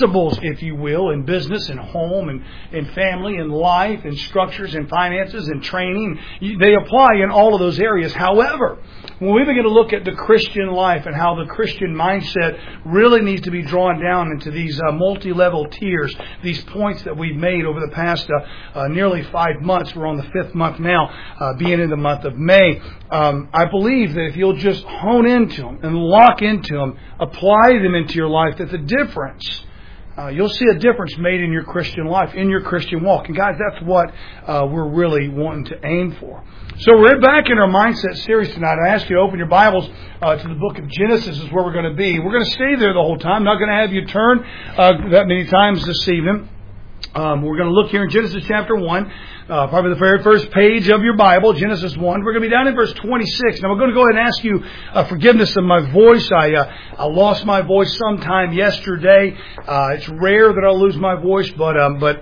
principles, if you will, in business and home and family and life and structures and finances and training. They apply in all of those areas. However, when we begin to look at the Christian life and how the Christian mindset really needs to be drawn down into these multi-level tiers, these points that we've made over the past nearly 5 months, we're on the 5th month now, being in the month of May, I believe that if you'll just hone into them and lock into them, apply them into your life, that the difference, you'll see a difference made in your Christian life, in your Christian walk. And guys, that's what we're really wanting to aim for. So we're back in our Mindset series tonight. I ask you to open your Bibles to the book of Genesis is where we're going to be. We're going to stay there the whole time. I'm not going to have you turn that many times this evening. We're going to look here in Genesis chapter 1, probably the very first page of your Bible, Genesis 1. We're going to be down in verse 26. Now, we're going to go ahead and ask you forgiveness of my voice. I lost my voice sometime yesterday. It's rare that I'll lose my voice, but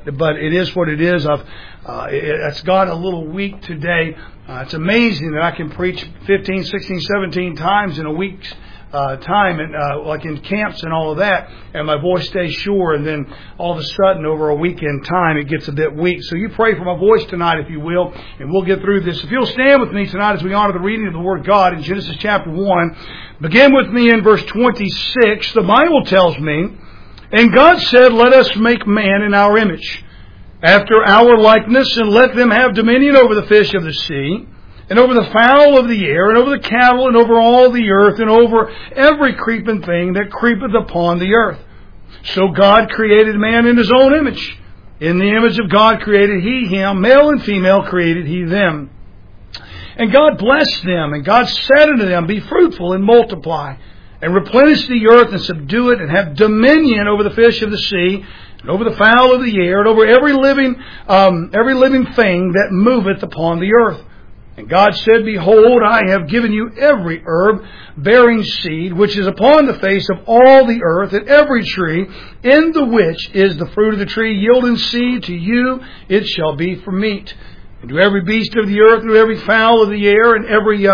it is what it is. It's got a little weak today. It's amazing that I can preach 15, 16, 17 times in a week's time, and like in camps and all of that, and my voice stays sure, and then all of a sudden over a weekend time it gets a bit weak. So you pray for my voice tonight, if you will, and we'll get through this. If you'll stand with me tonight as we honor the reading of the Word of God in Genesis chapter 1, begin with me in verse 26. The Bible tells me, "And God said, Let us make man in our image, after our likeness, and let them have dominion over the fish of the sea, and over the fowl of the air, and over the cattle, and over all the earth, and over every creeping thing that creepeth upon the earth. So God created man in His own image. In the image of God created He him, male and female created He them. And God blessed them, and God said unto them, Be fruitful and multiply, and replenish the earth, and subdue it, and have dominion over the fish of the sea, and over the fowl of the air, and over every living thing that moveth upon the earth. And God said, Behold, I have given you every herb bearing seed, which is upon the face of all the earth, and every tree, in the which is the fruit of the tree yielding seed, to you it shall be for meat. And to every beast of the earth, and to every fowl of the air, and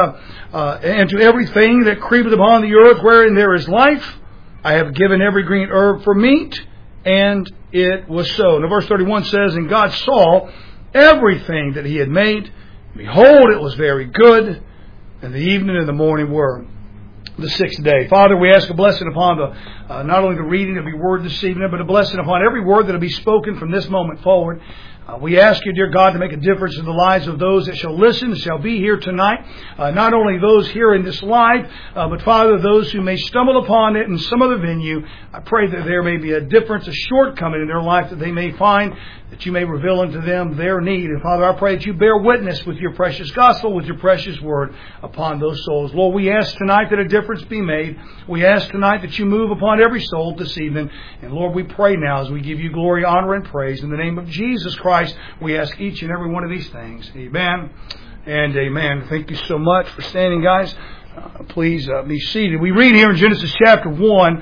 to everything that creepeth upon the earth, wherein there is life, I have given every green herb for meat. And it was so." Now verse 31 says, "And God saw everything that He had made. Behold, it was very good, and the evening and the morning were the 6th day." Father, we ask a blessing upon not only the reading of your word this evening, but a blessing upon every word that will be spoken from this moment forward. We ask you, dear God, to make a difference in the lives of those that shall listen, that shall be here tonight. Not only those here in this live, but Father, those who may stumble upon it in some other venue. I pray that there may be a difference, a shortcoming in their life that they may find, that you may reveal unto them their need. And Father, I pray that you bear witness with your precious gospel, with your precious word upon those souls. Lord, we ask tonight that a difference be made. We ask tonight that you move upon every soul this evening. And Lord, we pray now as we give you glory, honor, and praise. In the name of Jesus Christ, we ask each and every one of these things. Amen and amen. Thank you so much for standing, guys. Please be seated. We read here in Genesis chapter 1,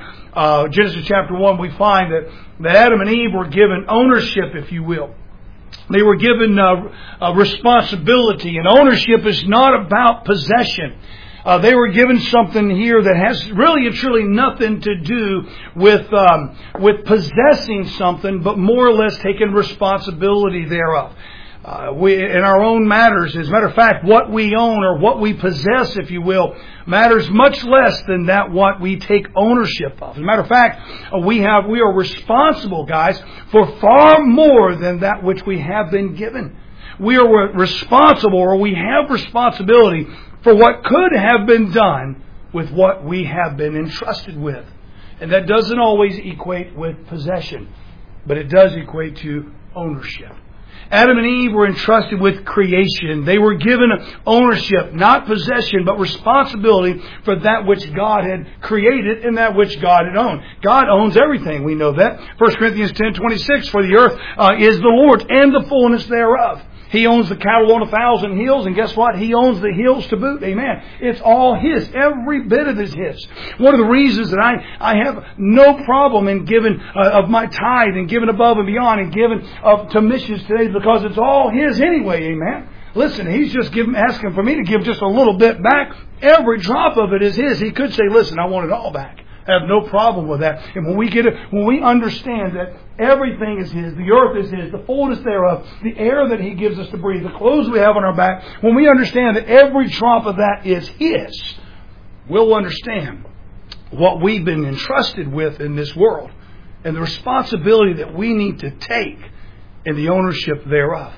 we find that Adam and Eve were given ownership, if you will. They were given responsibility, and ownership is not about possession. They were given something here that has really and truly nothing to do with possessing something, but more or less taking responsibility thereof. We, in our own matters, as a matter of fact, what we own or what we possess, if you will, matters much less than that what we take ownership of. As a matter of fact, we are responsible, guys, for far more than that which we have been given. We are responsible, or we have responsibility for what could have been done with what we have been entrusted with. And that doesn't always equate with possession, but it does equate to ownership. Adam and Eve were entrusted with creation. They were given ownership, not possession, but responsibility for that which God had created and that which God had owned. God owns everything. We know that. 1 Corinthians 10:26, "For the earth is the Lord's and the fullness thereof." He owns the cattle on 1,000 hills, and guess what? He owns the hills to boot. Amen. It's all His. Every bit of it is His. One of the reasons that I have no problem in giving of my tithe and giving above and beyond and giving to missions today is because it's all His anyway. Amen. Listen, He's just asking for me to give just a little bit back. Every drop of it is His. He could say, listen, I want it all back. I have no problem with that. And when we understand that everything is His, the earth is His, the fullness thereof, the air that He gives us to breathe, the clothes we have on our back, when we understand that every drop of that is His, we'll understand what we've been entrusted with in this world and the responsibility that we need to take in the ownership thereof.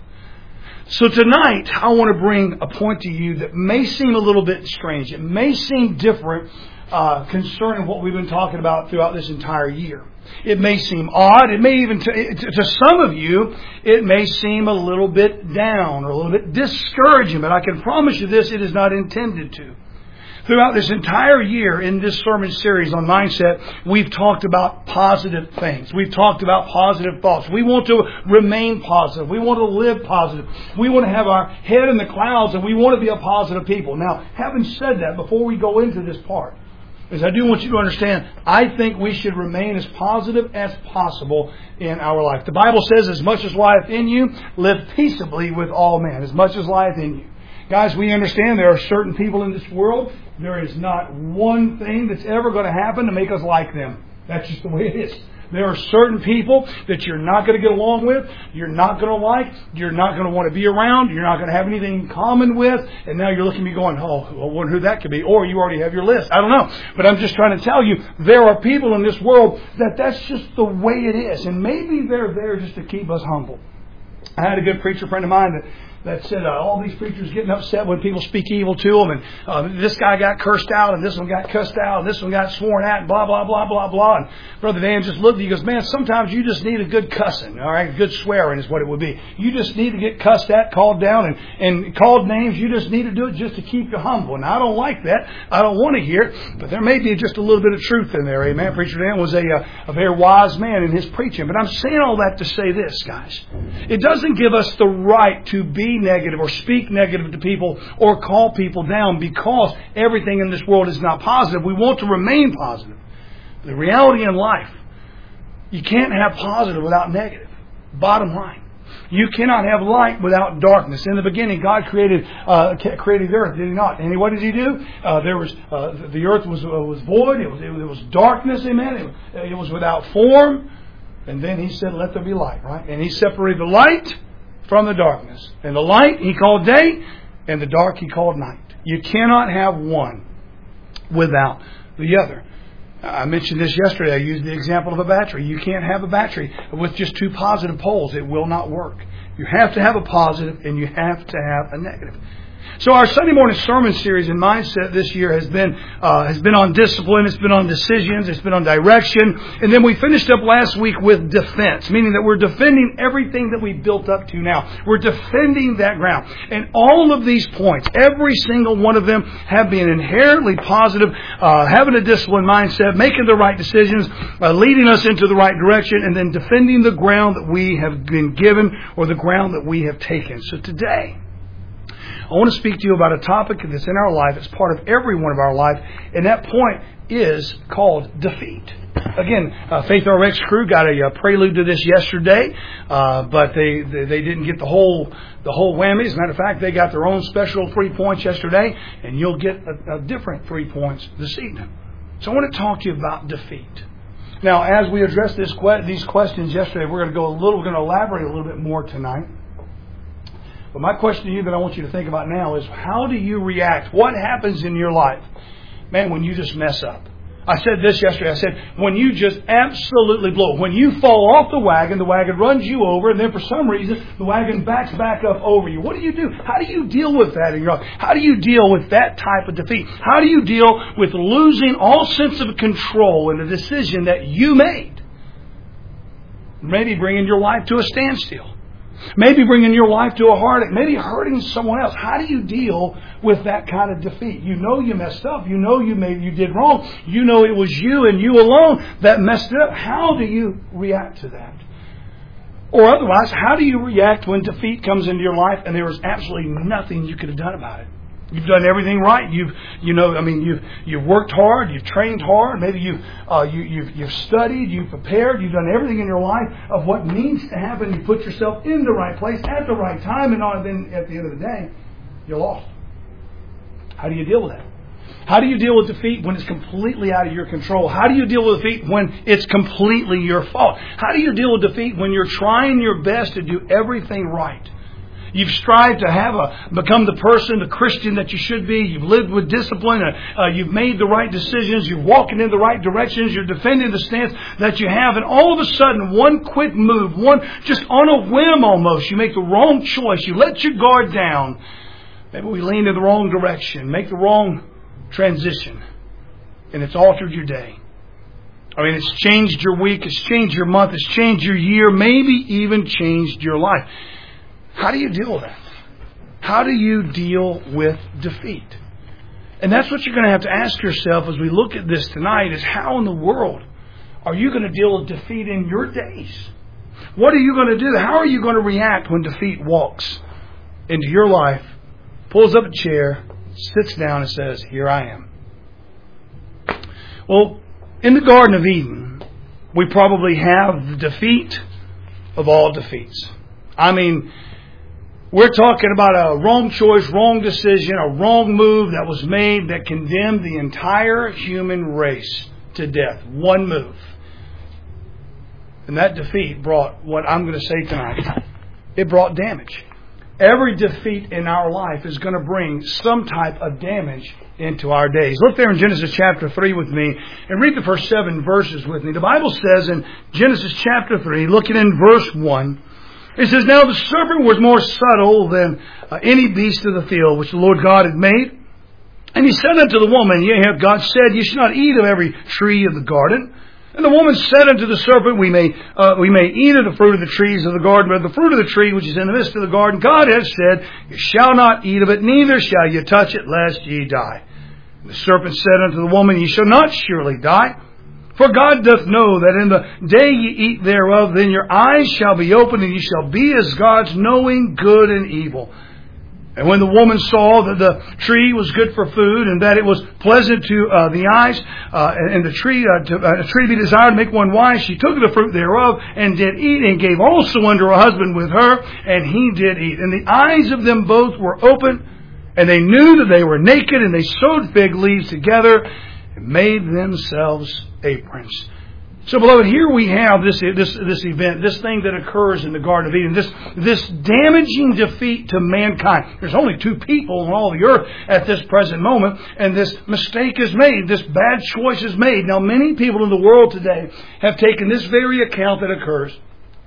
So tonight, I want to bring a point to you that may seem a little bit strange. It may seem different concerning what we've been talking about throughout this entire year. It may seem odd. It may even, to some of you, it may seem a little bit down or a little bit discouraging. But I can promise you this, it is not intended to. Throughout this entire year in this sermon series on mindset, we've talked about positive things. We've talked about positive thoughts. We want to remain positive. We want to live positive. We want to have our head in the clouds, and we want to be a positive people. Now, having said that, before we go into this part, is I do want you to understand, I think we should remain as positive as possible in our life. The Bible says, as much as lieth in you, live peaceably with all men. As much as lieth in you. Guys, we understand there are certain people in this world, there is not one thing that's ever going to happen to make us like them. That's just the way it is. There are certain people that you're not going to get along with, you're not going to like, you're not going to want to be around, you're not going to have anything in common with, and now you're looking at me going, oh, I wonder who that could be. Or you already have your list. I don't know. But I'm just trying to tell you, there are people in this world that's just the way it is. And maybe they're there just to keep us humble. I had a good preacher friend of mine that said all these preachers getting upset when people speak evil to them, and this guy got cursed out, and this one got cussed out, and this one got sworn at, and blah, blah, blah, blah, blah. And Brother Van just looked at you and goes, man, sometimes you just need a good cussing, all right? Good swearing is what it would be. You just need to get cussed at, called down, and called names. You just need to do it just to keep you humble. And I don't like that. I don't want to hear it, but there may be just a little bit of truth in there, amen? Preacher Dan was a very wise man in his preaching. But I'm saying all that to say this, guys. It doesn't give us the right to be negative or speak negative to people or call people down because everything in this world is not positive. We want to remain positive. The reality in life, you can't have positive without negative. Bottom line. You cannot have light without darkness. In the beginning, God created the earth, did He not? And what did He do? The earth was void. It was darkness, amen. It was without form. And then He said, let there be light, right? And He separated the light from the darkness. And the light He called day, and the dark He called night. You cannot have one without the other. I mentioned this yesterday. I used the example of a battery. You can't have a battery with just two positive poles. It will not work. You have to have a positive and you have to have a negative. So our Sunday morning sermon series in Mindset this year has been on discipline, it's been on decisions, it's been on direction, and then we finished up last week with defense, meaning that we're defending everything that we built up to now. We're defending that ground. And all of these points, every single one of them have been inherently positive, having a disciplined mindset, making the right decisions, leading us into the right direction, and then defending the ground that we have been given or the ground that we have taken. So today, I want to speak to you about a topic that's in our life. It's part of every one of our life. And that point is called defeat. Again, Faith RX crew got a prelude to this yesterday, but they didn't get the whole whammy. As a matter of fact, they got their own special 3 points yesterday, and you'll get a different 3 points this evening. So I want to talk to you about defeat. Now, as we addressed these questions yesterday, we're going to elaborate a little bit more tonight. But my question to you that I want you to think about now is, how do you react? What happens in your life, man, when you just mess up? I said this yesterday. I said, when you just absolutely blow. When you fall off the wagon runs you over, and then for some reason, the wagon backs back up over you. What do you do? How do you deal with that in your life? How do you deal with that type of defeat? How do you deal with losing all sense of control in a decision that you made? Maybe bringing your life to a standstill. Maybe bringing your life to a heartache. Maybe hurting someone else. How do you deal with that kind of defeat? You know you messed up. You know you did wrong. You know it was you and you alone that messed it up. How do you react to that? Or otherwise, how do you react when defeat comes into your life and there is absolutely nothing you could have done about it? You've done everything right. You've worked hard. You've trained hard. Maybe you've studied. You've prepared. You've done everything in your life of what needs to happen. You put yourself in the right place at the right time, and then at the end of the day, you're lost. How do you deal with that? How do you deal with defeat when it's completely out of your control? How do you deal with defeat when it's completely your fault? How do you deal with defeat when you're trying your best to do everything right? You've strived to become the person, the Christian that you should be. You've lived with discipline. You've made the right decisions. You're walking in the right directions. You're defending the stance that you have. And all of a sudden, one quick move, just on a whim almost, you make the wrong choice. You let your guard down. Maybe we lean in the wrong direction, make the wrong transition, and it's altered your day. I mean, it's changed your week, it's changed your month, it's changed your year, maybe even changed your life. How do you deal with that? How do you deal with defeat? And that's what you're going to have to ask yourself as we look at this tonight, is how in the world are you going to deal with defeat in your days? What are you going to do? How are you going to react when defeat walks into your life, pulls up a chair, sits down and says, "Here I am"? Well, in the Garden of Eden, we probably have the defeat of all defeats. I mean, we're talking about a wrong choice, wrong decision, a wrong move that was made that condemned the entire human race to death. One move. And that defeat brought what I'm going to say tonight. It brought damage. Every defeat in our life is going to bring some type of damage into our days. Look there in Genesis chapter 3 with me and read the first 7 verses with me. The Bible says in Genesis chapter 3, looking in verse 1, it says, "Now the serpent was more subtle than any beast of the field which the Lord God had made. And he said unto the woman, Yea, hath God said, Ye shall not eat of every tree of the garden? And the woman said unto the serpent, We may eat of the fruit of the trees of the garden, but the fruit of the tree which is in the midst of the garden, God hath said, You shall not eat of it, neither shall ye touch it, lest ye die. And the serpent said unto the woman, Ye shall not surely die. For God doth know that in the day ye eat thereof, then your eyes shall be opened, and ye shall be as gods, knowing good and evil. And when the woman saw that the tree was good for food, and that it was pleasant to the eyes, and the tree to be desired to make one wise, she took of the fruit thereof, and did eat, and gave also unto her husband with her, and he did eat. And the eyes of them both were open, and they knew that they were naked, and they sewed fig leaves together, and made themselves aprons." So, beloved, here we have this event, this thing that occurs in the Garden of Eden, this damaging defeat to mankind. There's only 2 people on all the earth at this present moment, and this mistake is made, this bad choice is made. Now, many people in the world today have taken this very account that occurs,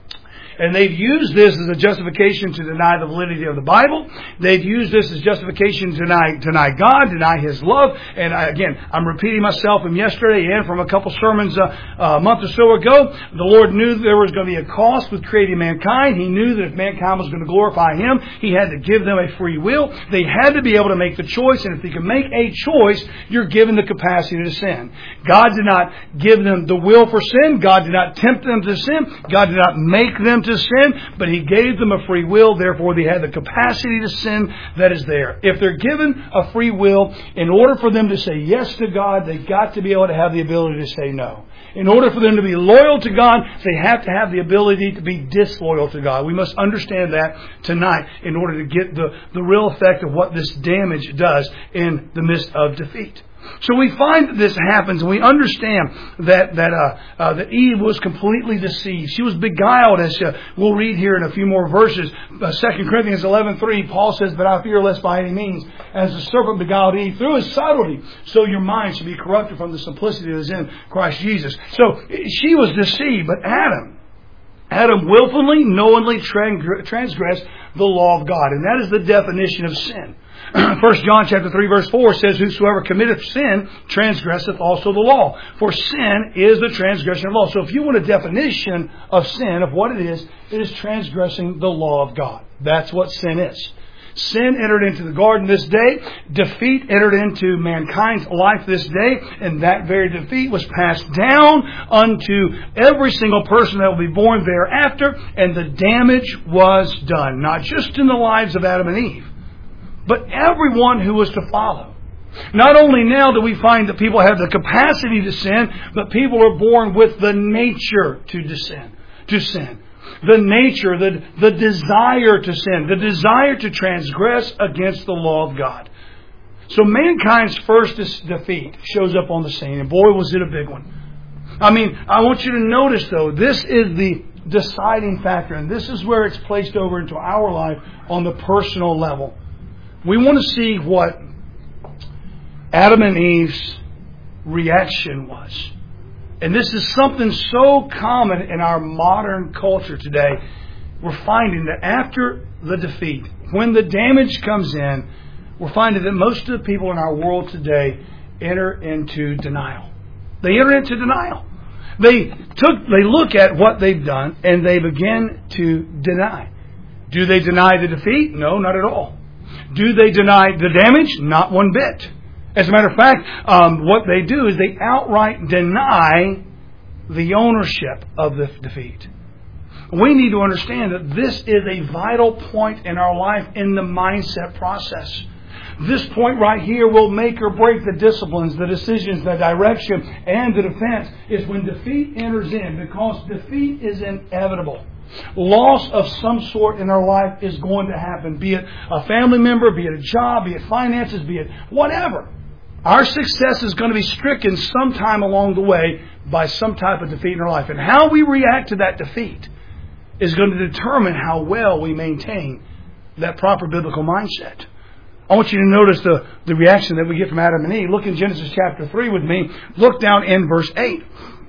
and they've used this as a justification to deny the validity of the Bible. They've used this as justification to deny God, deny His love. And I'm repeating myself from yesterday and from a couple sermons a month or so ago. The Lord knew there was going to be a cost with creating mankind. He knew that if mankind was going to glorify Him, He had to give them a free will. They had to be able to make the choice. And if they can make a choice, you're given the capacity to sin. God did not give them the will for sin. God did not tempt them to sin. God did not make them to sin, but He gave them a free will. Therefore, they had the capacity to sin that is there. If they're given a free will, in order for them to say yes to God, they've got to be able to have the ability to say no. In order for them to be loyal to God, they have to have the ability to be disloyal to God. We must understand that tonight in order to get the real effect of what this damage does in the midst of defeat. So we find that this happens, and we understand that Eve was completely deceived. She was beguiled, as we'll read here in a few more verses. 2 Corinthians 11:3, Paul says, "But I fear lest by any means, as the serpent beguiled Eve through his subtlety, so your mind should be corrupted from the simplicity that is in Christ Jesus." So she was deceived, but Adam willfully, knowingly transgressed the law of God, and that is the definition of sin. 1 John chapter 3 verse 4 says, "Whosoever committeth sin transgresseth also the law. For sin is the transgression of law." So if you want a definition of sin, of what it is transgressing the law of God. That's what sin is. Sin entered into the garden this day. Defeat entered into mankind's life this day. And that very defeat was passed down unto every single person that will be born thereafter. And the damage was done. Not just in the lives of Adam and Eve, but everyone who was to follow. Not only now do we find that people have the capacity to sin, but people are born with the nature to sin. The nature, the desire to sin, the desire to transgress against the law of God. So mankind's first defeat shows up on the scene, and boy, was it a big one. I mean, I want you to notice, though, this is the deciding factor, and this is where it's placed over into our life on the personal level. We want to see what Adam and Eve's reaction was. And this is something so common in our modern culture today. We're finding that after the defeat, when the damage comes in, we're finding that most of the people in our world today enter into denial. They enter into denial. They look at what they've done and they begin to deny. Do they deny the defeat? No, not at all. Do they deny the damage? Not one bit. As a matter of fact, what they do is they outright deny the ownership of the defeat. We need to understand that this is a vital point in our life in the mindset process. This point right here will make or break the disciplines, the decisions, the direction, and the defense is when defeat enters in, because defeat is inevitable. Loss of some sort in our life is going to happen, be it a family member, be it a job, be it finances, be it whatever. Our success is going to be stricken sometime along the way by some type of defeat in our life. And how we react to that defeat is going to determine how well we maintain that proper biblical mindset. I want you to notice the reaction that we get from Adam and Eve. Look in Genesis chapter 3 with me. Look down in verse 8.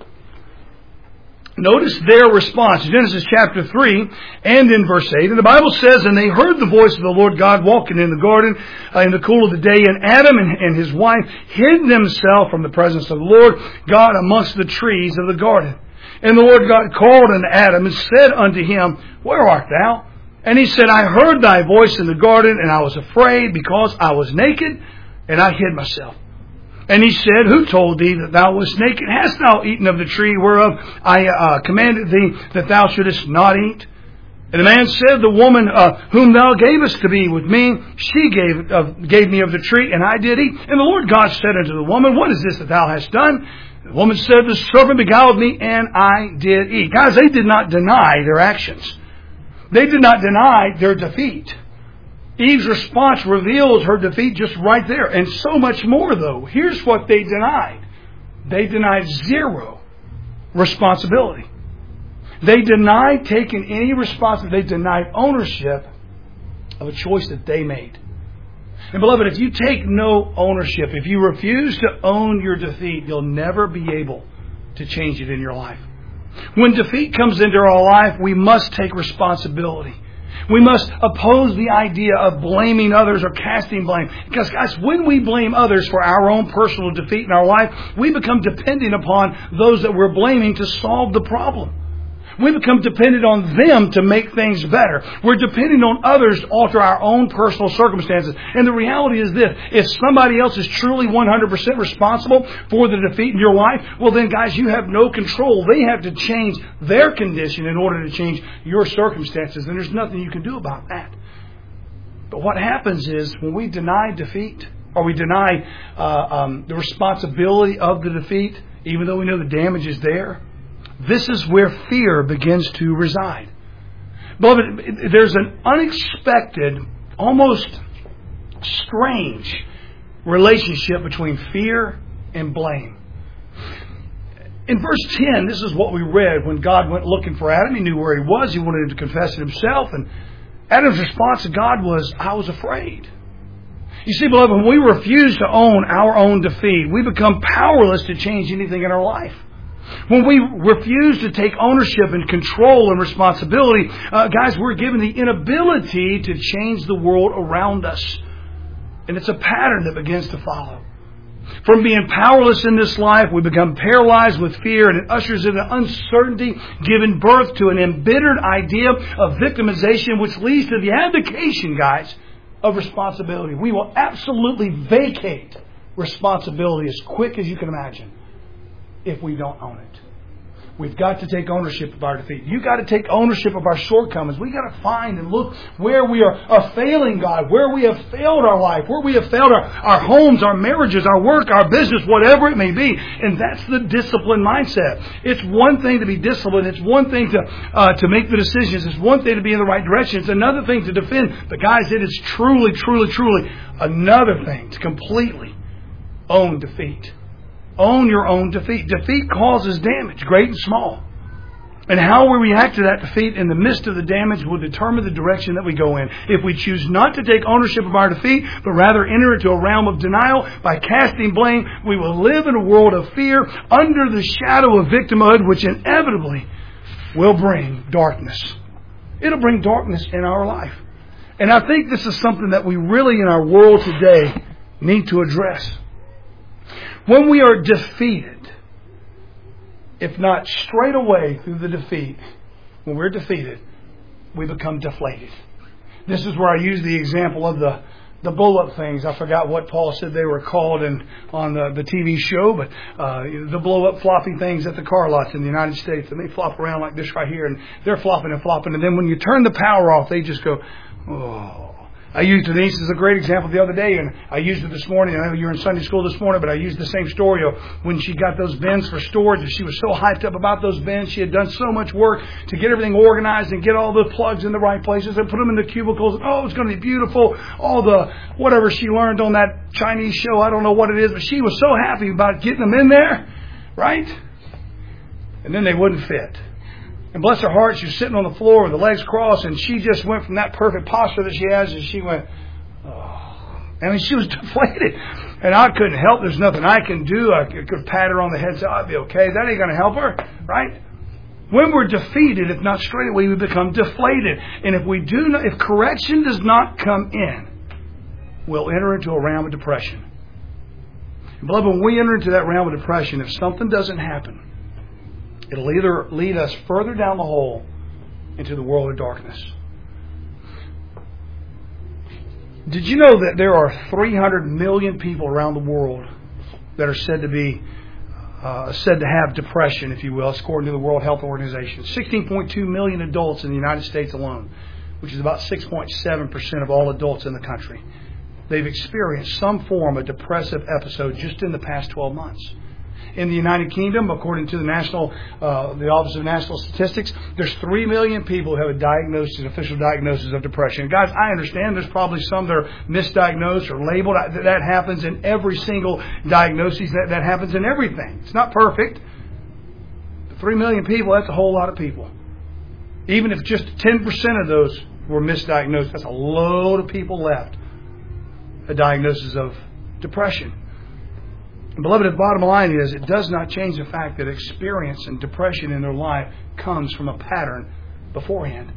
Notice their response. Genesis chapter 3 and in verse 8. And the Bible says, and they heard the voice of the Lord God walking in the garden in the cool of the day. And Adam and his wife hid themselves from the presence of the Lord God amongst the trees of the garden. And the Lord God called unto Adam and said unto him, Where art thou? And he said, I heard thy voice in the garden, and I was afraid because I was naked, and I hid myself. And he said, Who told thee that thou wast naked? Hast thou eaten of the tree whereof I commanded thee that thou shouldest not eat? And the man said, The woman whom thou gavest to be with me, she gave me of the tree, and I did eat. And the Lord God said unto the woman, What is this that thou hast done? The woman said, The serpent beguiled me, and I did eat. Guys, they did not deny their actions. They did not deny their defeat. Eve's response reveals her defeat just right there. And so much more, though. Here's what they denied. They denied zero responsibility. They denied taking any responsibility. They denied ownership of a choice that they made. And beloved, if you take no ownership, if you refuse to own your defeat, you'll never be able to change it in your life. When defeat comes into our life, we must take responsibility. We must oppose the idea of blaming others or casting blame. Because, guys, when we blame others for our own personal defeat in our life, we become dependent upon those that we're blaming to solve the problem. We become dependent on them to make things better. We're depending on others to alter our own personal circumstances. And the reality is this. If somebody else is truly 100% responsible for the defeat in your life, well then, guys, you have no control. They have to change their condition in order to change your circumstances. And there's nothing you can do about that. But what happens is when we deny defeat, or we deny the responsibility of the defeat, even though we know the damage is there, this is where fear begins to reside. Beloved, there's an unexpected, almost strange relationship between fear and blame. In verse 10, this is what we read. When God went looking for Adam, He knew where he was. He wanted him to confess it himself. And Adam's response to God was, I was afraid. You see, beloved, when we refuse to own our own defeat, we become powerless to change anything in our life. When we refuse to take ownership and control and responsibility, guys, we're given the inability to change the world around us. And it's a pattern that begins to follow. From being powerless in this life, we become paralyzed with fear, and it ushers in an uncertainty, giving birth to an embittered idea of victimization, which leads to the abdication, guys, of responsibility. We will absolutely vacate responsibility as quick as you can imagine if we don't own it. We've got to take ownership of our defeat. You've got to take ownership of our shortcomings. We've got to find and look where we are failing God, where we have failed our life, where we have failed our homes, our marriages, our work, our business, whatever it may be. And that's the disciplined mindset. It's one thing to be disciplined. It's one thing to make the decisions. It's one thing to be in the right direction. It's another thing to defend. But guys, it is truly, truly, truly another thing to completely own defeat. Own your own defeat. Defeat causes damage, great and small. And how we react to that defeat in the midst of the damage will determine the direction that we go in. If we choose not to take ownership of our defeat, but rather enter into a realm of denial by casting blame, we will live in a world of fear under the shadow of victimhood, which inevitably will bring darkness. It'll bring darkness in our life. And I think this is something that we really in our world today need to address. When we are defeated, if not straight away through the defeat, when we're defeated, we become deflated. This is where I use the example of the blow-up things. I forgot what Paul said they were called on the TV show, but the blow-up floppy things at the car lots in the United States. And they flop around like this right here, and they're flopping and flopping. And then when you turn the power off, they just go, oh. I used Denise as a great example the other day, and I used it this morning. I know you're in Sunday school this morning, but I used the same story of when she got those bins for storage, and she was so hyped up about those bins. She had done so much work to get everything organized and get all the plugs in the right places and put them in the cubicles. And, oh, it's going to be beautiful. All the whatever she learned on that Chinese show, I don't know what it is, but she was so happy about getting them in there, right? And then they wouldn't fit. And bless her heart, she was sitting on the floor with the legs crossed, and she just went from that perfect posture that she has, and she went, oh. I mean, she was deflated. And I couldn't help. There's nothing I can do. I could pat her on the head and say, I'll be okay. That ain't going to help her, right? When we're defeated, if not straight away, we become deflated. And if correction does not come in, we'll enter into a realm of depression. And beloved, when we enter into that realm of depression, if something doesn't happen, it'll either lead us further down the hole into the world of darkness. Did you know that there are 300 million people around the world that are said to have depression, if you will, according to the World Health Organization? 16.2 million adults in the United States alone, which is about 6.7% of all adults in the country. They've experienced some form of depressive episode just in the past 12 months. In the United Kingdom, according to the Office of National Statistics, there's 3 million people who have an official diagnosis of depression. And guys, I understand there's probably some that are misdiagnosed or labeled. That happens in every single diagnosis. That happens in everything. It's not perfect. But 3 million people, that's a whole lot of people. Even if just 10% of those were misdiagnosed, that's a load of people left. A diagnosis of depression. Beloved, the bottom line is it does not change the fact that experience and depression in their life comes from a pattern beforehand.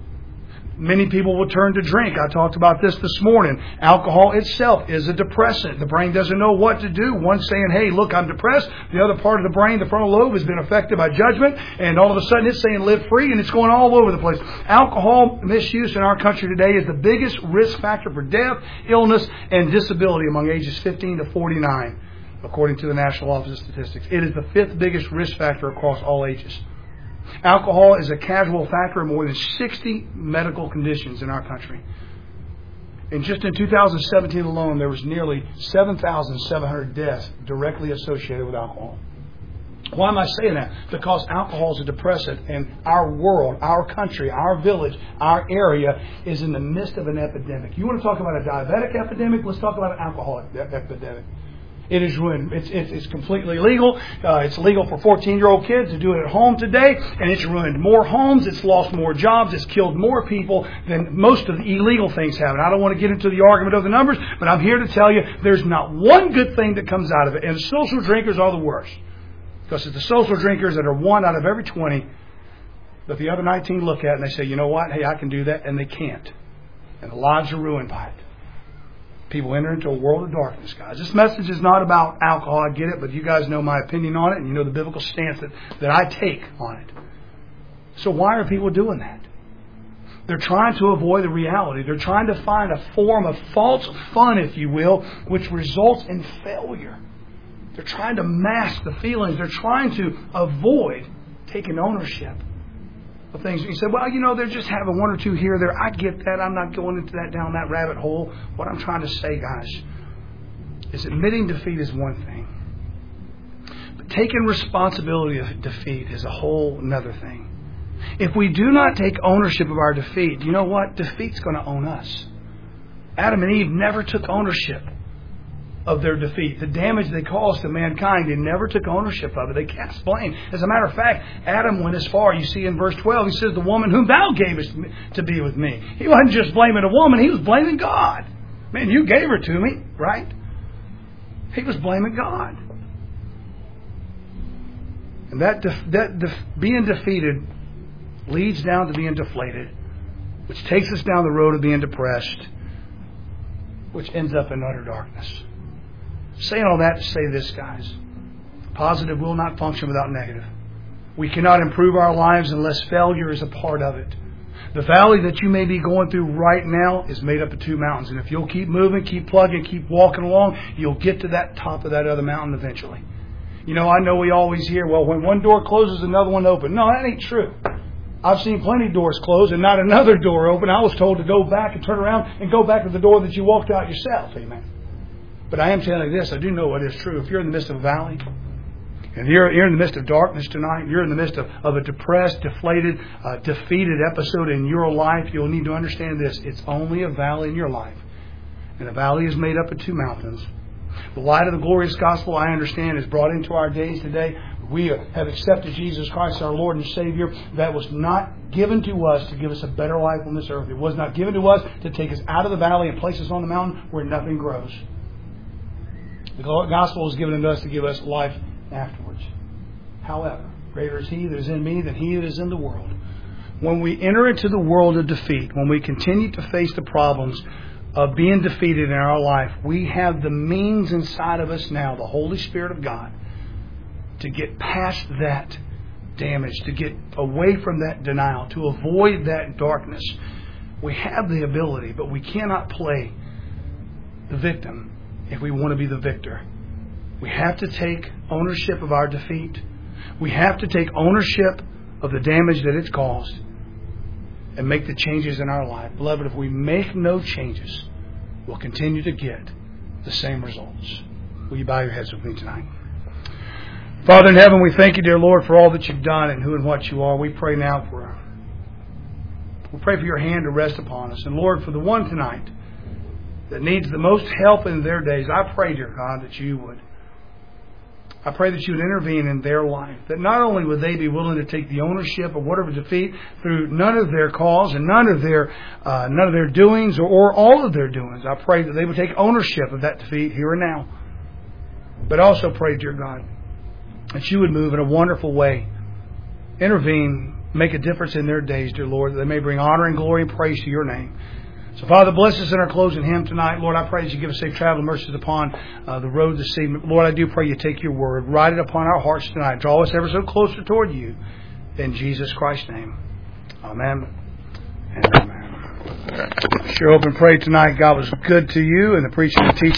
Many people will turn to drink. I talked about this morning. Alcohol itself is a depressant. The brain doesn't know what to do. One's saying, hey, look, I'm depressed. The other part of the brain, the frontal lobe, has been affected by judgment. And all of a sudden it's saying live free, and it's going all over the place. Alcohol misuse in our country today is the biggest risk factor for death, illness, and disability among ages 15 to 49. According to the National Office of Statistics. It is the 5th biggest risk factor across all ages. Alcohol is a casual factor in more than 60 medical conditions in our country. And just in 2017 alone, there was nearly 7,700 deaths directly associated with alcohol. Why am I saying that? Because alcohol is a depressant, and our world, our country, our village, our area is in the midst of an epidemic. You want to talk about a diabetic epidemic? Let's talk about an alcoholic epidemic. It is ruined. It's completely legal. It's legal for 14-year-old kids to do it at home today, and it's ruined more homes. It's lost more jobs. It's killed more people than most of the illegal things have. And I don't want to get into the argument of the numbers, but I'm here to tell you there's not one good thing that comes out of it. And the social drinkers are the worst. Because it's the social drinkers that are 1 out of every 20 that the other 19 look at and they say, you know what? Hey, I can do that. And they can't. And the lives are ruined by it. People enter into a world of darkness, guys. This message is not about alcohol, I get it, but you guys know my opinion on it, and you know the biblical stance that I take on it. So why are people doing that? They're trying to avoid the reality. They're trying to find a form of false fun, if you will, which results in failure. They're trying to mask the feelings. They're trying to avoid taking ownership of things. You say, well, they're just having one or two here or there. I get that. I'm not going into that, down that rabbit hole. What I'm trying to say, guys, is admitting defeat is one thing. But taking responsibility of defeat is a whole another thing. If we do not take ownership of our defeat, you know what? Defeat's going to own us. Adam and Eve never took ownership of their defeat. The damage they caused to mankind, they never took ownership of it. They cast blame. As a matter of fact, Adam went as far. You see in verse 12, he says, the woman whom thou gavest to be with me. He wasn't just blaming a woman, he was blaming God. Man, you gave her to me, right? He was blaming God. And that being defeated leads down to being deflated, which takes us down the road of being depressed, which ends up in utter darkness. Saying all that to say this, guys. Positive will not function without negative. We cannot improve our lives unless failure is a part of it. The valley that you may be going through right now is made up of two mountains. And if you'll keep moving, keep plugging, keep walking along, you'll get to that top of that other mountain eventually. I know we always hear, well, when one door closes, another one opens. No, that ain't true. I've seen plenty of doors close and not another door open. I was told to go back and turn around and go back to the door that you walked out yourself. Amen. But I am telling you this, I do know what is true. If you're in the midst of a valley, and you're in the midst of darkness tonight, you're in the midst of a depressed, deflated, defeated episode in your life, you'll need to understand this. It's only a valley in your life. And the valley is made up of two mountains. The light of the glorious gospel, I understand, is brought into our days today. We have accepted Jesus Christ, our Lord and Savior. That was not given to us to give us a better life on this earth. It was not given to us to take us out of the valley and place us on the mountain where nothing grows. The gospel is given unto us to give us life afterwards. However, greater is He that is in me than he that is in the world. When we enter into the world of defeat, when we continue to face the problems of being defeated in our life, we have the means inside of us now, the Holy Spirit of God, to get past that damage, to get away from that denial, to avoid that darkness. We have the ability, but we cannot play the victim if we want to be the victor. We have to take ownership of our defeat. We have to take ownership of the damage that it's caused and make the changes in our life. Beloved, if we make no changes, we'll continue to get the same results. Will you bow your heads with me tonight? Father in heaven, we thank you, dear Lord, for all that you've done and who and what you are. We pray now for your hand to rest upon us. And Lord, for the one tonight that needs the most help in their days, I pray, dear God, that you would. I pray that you would intervene in their life. That not only would they be willing to take the ownership of whatever defeat through none of their cause and none of their doings or all of their doings. I pray that they would take ownership of that defeat here and now. But also pray, dear God, that you would move in a wonderful way. Intervene, make a difference in their days, dear Lord, that they may bring honor and glory and praise to your name. So, Father, bless us in our closing hymn tonight. Lord, I pray that you give us safe travel and mercies upon the road this evening. Lord, I do pray you take your word, write it upon our hearts tonight. Draw us ever so closer toward you. In Jesus Christ's name. Amen and amen. Sure hope and pray tonight God was good to you and the preaching and teaching.